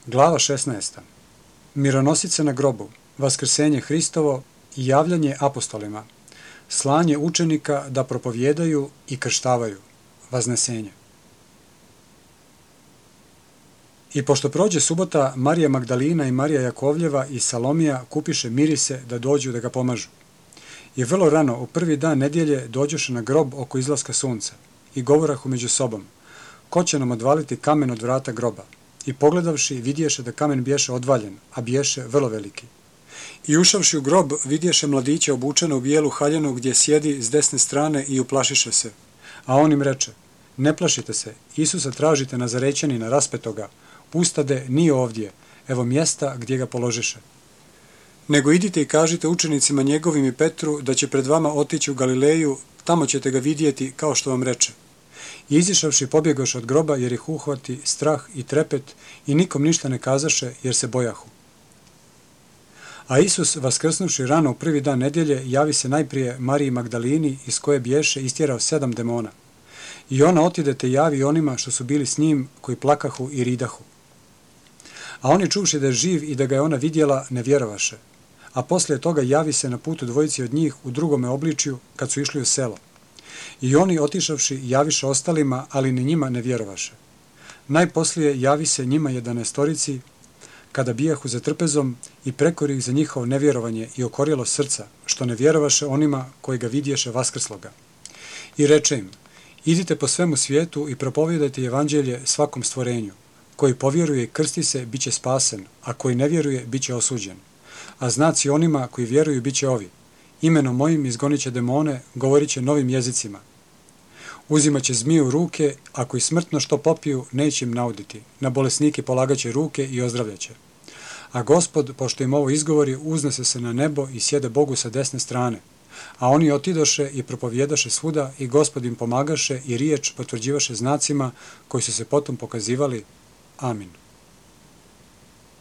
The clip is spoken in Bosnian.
Glava 16. Mironosice na grobu, vaskrsenje Hristovo i javljanje apostolima, slanje učenika da propovijedaju i krštavaju, vaznesenje. I pošto prođe subota, Marija Magdalina i Marija Jakovljeva i Salomija kupiše mirise da dođu da ga pomažu. I vrlo rano, u prvi dan nedjelje, dođoše na grob oko izlaska sunca i govorahu među sobom, ko će nam odvaliti kamen od vrata groba? I pogledavši, vidješe da kamen biješe odvaljen, a biješe vrlo veliki. I ušavši u grob, vidješe mladića obučeno u bijelu haljinu gdje sjedi s desne strane i uplašiše se. A on im reče, ne plašite se, Isusa tražite Nazarećanina raspetoga, ustade nije ovdje, evo mjesta gdje ga položiše. Nego idite i kažite učenicima njegovim i Petru da će pred vama otići u Galileju, tamo ćete ga vidjeti kao što vam reče. I izišavši pobjegoše od groba jer ih uhvati strah i trepet i nikom ništa ne kazaše jer se bojahu. A Isus, vaskrsnuvši rano u prvi dan nedjelje, javi se najprije Mariji Magdalini iz koje biješe istjerao 7 demona. I ona otide te javi onima što su bili s njim, koji plakahu i ridahu. A oni čuvši da je živ i da ga je ona vidjela, ne vjerovaše. A poslije toga javi se na putu dvojici od njih u drugome obličju kad su išli u selo. I oni otišavši javiše ostalima, ali ni njima ne vjerovaše. Najposlije javi se njima 11 kada bijahu za trpezom i prekori ih za njihovo nevjerovanje i okorjelo srca, što ne vjerovaše onima koji ga vidješe vaskrsloga. I reče im, idite po svemu svijetu i propovijedajte evanđelje svakom stvorenju. Koji povjeruje i krsti se, bit će spasen, a koji ne vjeruje, bit će osuđen. A znaci onima koji vjeruju bit će ovi. Imenom mojim izgonit će demone, govorit će novim jezicima. Uzimat će zmiju u ruke, ako i smrtno što popiju, neće im nauditi. Na bolesnike polagaće ruke i ozdravljaće. A Gospod, pošto im ovo izgovori, uznese se na nebo i sjede Bogu sa desne strane. A oni otidoše i propovjedaše svuda i Gospod im pomagaše i riječ potvrđivaše znacima koji su se potom pokazivali. Amin.